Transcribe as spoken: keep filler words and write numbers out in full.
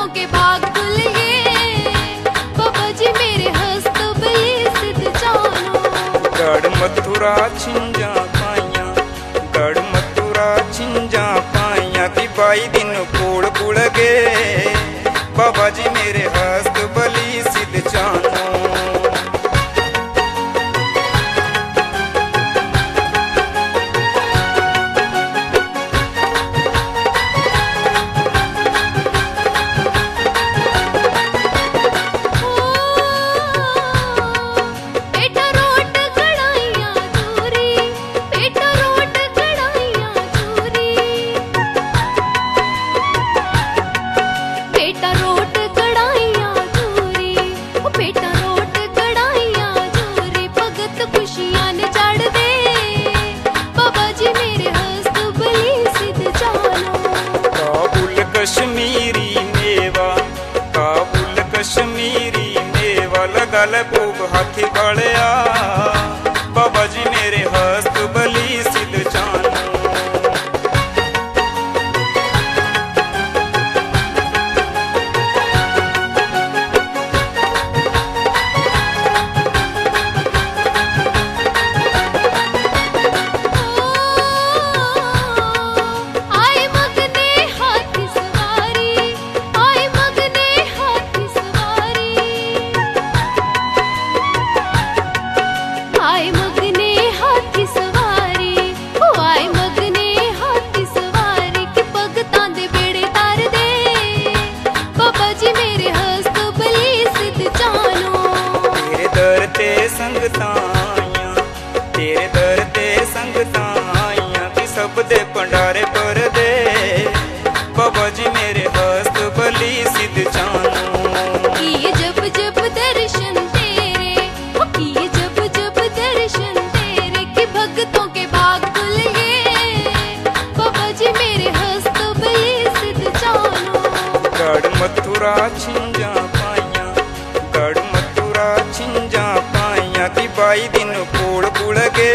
भगतों के भाग खुल गए, बाबा जी मेरे हस्त बलि सिद्ध जानो। गढ़ मथुरा छिंजा पाइया, गढ़ मथुरा छिंजा पाइया ती बाई दिन कोड़ कुड़ गए, बाबा जी मेरे हस्त बलि सिद्ध जानो। कश्मीरी मेवा, काबुल कश्मीरी मेवा लगा ले भोग हाथी बड़िया, बाबा जी मेरे हस्त बलि सिद्ध जानो। संगताइया तेरे दर ते संगताइया ती सब दे भंडारे पर दे, बाबा जी मेरे हस्त बलि सिद्ध जानो। किए जब जब दर्शन तेरे, किए जब जब दर्शन तेरे कि भगतों के भाग खुल गए, बाबा जी मेरे हस्त बलि सिद्ध जानो। गढ़ मथुरा छिंजा पाइया, गढ़ मथुरा छिंजा पाइया ती बाई दिन कोड़ कुड़ गए,